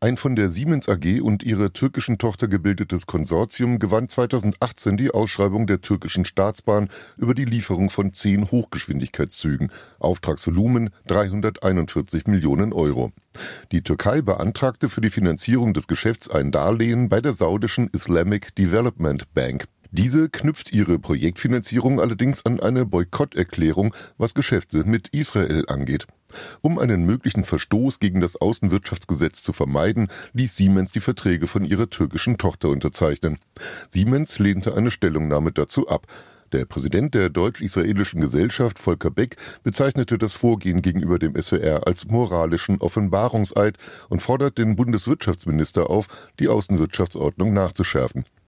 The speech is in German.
Ein von der Siemens AG und ihrer türkischen Tochter gebildetes Konsortium gewann 2018 die Ausschreibung der türkischen Staatsbahn über die Lieferung von 10 Hochgeschwindigkeitszügen. Auftragsvolumen 341 Millionen Euro. Die Türkei beantragte für die Finanzierung des Geschäfts ein Darlehen bei der saudischen Islamic Development Bank. Diese knüpft ihre Projektfinanzierung allerdings an eine Boykotterklärung, was Geschäfte mit Israel angeht. Um einen möglichen Verstoß gegen das Außenwirtschaftsgesetz zu vermeiden, ließ Siemens die Verträge von ihrer türkischen Tochter unterzeichnen. Siemens lehnte eine Stellungnahme dazu ab. Der Präsident der deutsch-israelischen Gesellschaft, Volker Beck, bezeichnete das Vorgehen gegenüber dem SWR als moralischen Offenbarungseid und fordert den Bundeswirtschaftsminister auf, die Außenwirtschaftsordnung nachzuschärfen.